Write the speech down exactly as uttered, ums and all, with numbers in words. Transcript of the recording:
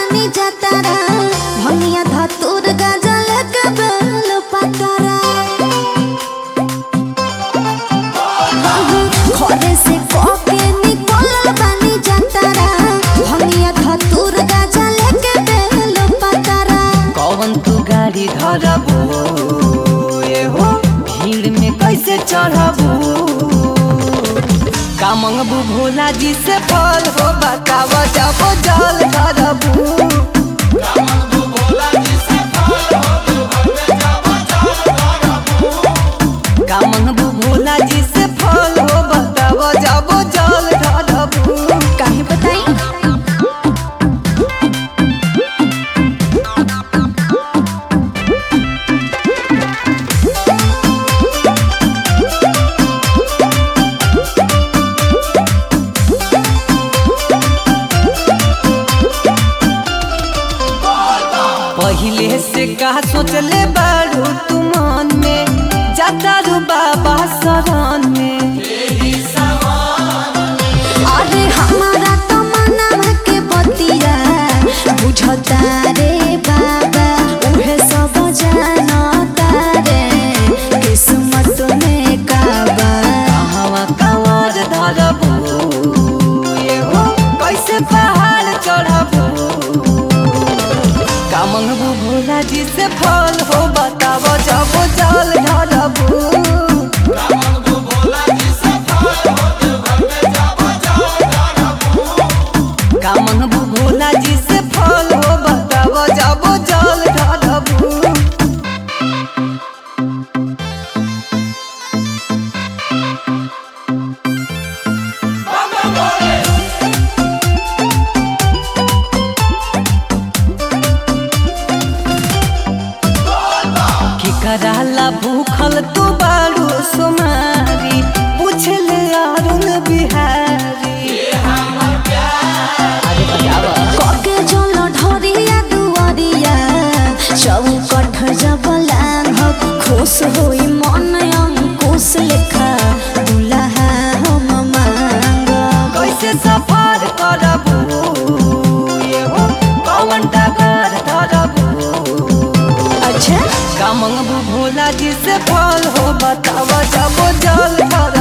बानी जातारा भंगिया धतूर गजल के बेल पतारा घरे से कोके निकलल बानी जातारा भंगिया धतूर गजल के बेल पतारा। कौन तू गाड़ी धरबू ए हो भीड़ में कैसे चढ़बू का मंगबू भोला जी से फल हो बताव जाबो जल धरबू का मंगबू भोला जी से फल हो बताव जाबो जल धरबू काहे बताई पहिले से का सोचले बारू तू मन में जाता रू बाबा शरण में अरे हमारा तो मनवा के बतिया बुझता रे बाबा उहे सब जानता रे किस्मत में काबा हवा कंवर धरबू ये हो कैसे पहाड़ चढ़बू का मंगबू भोला जी से फल हो बताव जाबो जल धरबू का मंगबू भोला जी से फल हो बताव जाबो जल धरबू कराला भूखल तू बारू सुमारी पूछले अरुण बिहारी अरे बतावा कके जल ढरिया दुआरिया चौकठ जब लांघब खुश होई मन अंकुश लेखा दुल्हा हम मांगब। कैसे सफर करबू ये हो कौन डगर धरबू अच्छा का मंगबू भोला जी से फल हो बतावा जाबो जल धरबू